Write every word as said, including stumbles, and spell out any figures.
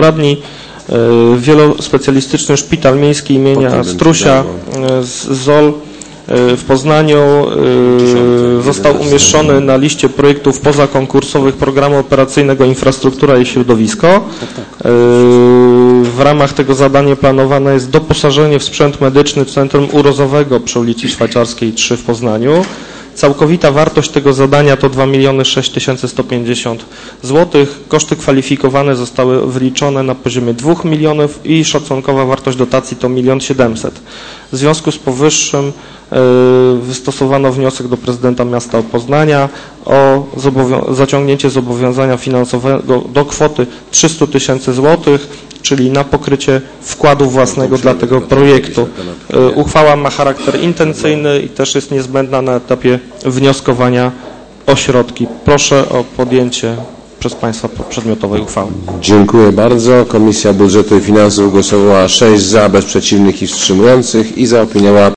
poradni. Wielospecjalistyczny szpital miejski imienia Strusia z ZOL w Poznaniu został umieszczony na liście projektów pozakonkursowych Programu Operacyjnego Infrastruktura i Środowisko. W ramach tego zadania planowane jest doposażenie w sprzęt medyczny Centrum Urozowego przy ulicy Szwajcarskiej trzy w Poznaniu. Całkowita wartość tego zadania to dwa miliony sześć tysięcy sto pięćdziesiąt złotych. Koszty kwalifikowane zostały wyliczone na poziomie dwóch milionów i szacunkowa wartość dotacji to milion siedemset. W związku z powyższym wystosowano wniosek do prezydenta miasta Poznania o zaciągnięcie zobowiązania finansowego do kwoty trzysta tysięcy złotych, czyli na pokrycie wkładu własnego dla tego projektu. Uchwała ma charakter intencyjny i też jest niezbędna na etapie wnioskowania o środki. Proszę o podjęcie przez Państwa przedmiotowej uchwały. Dziękuję bardzo. Komisja Budżetu i Finansów głosowała sześć za, bez przeciwnych i wstrzymujących i zaopiniowała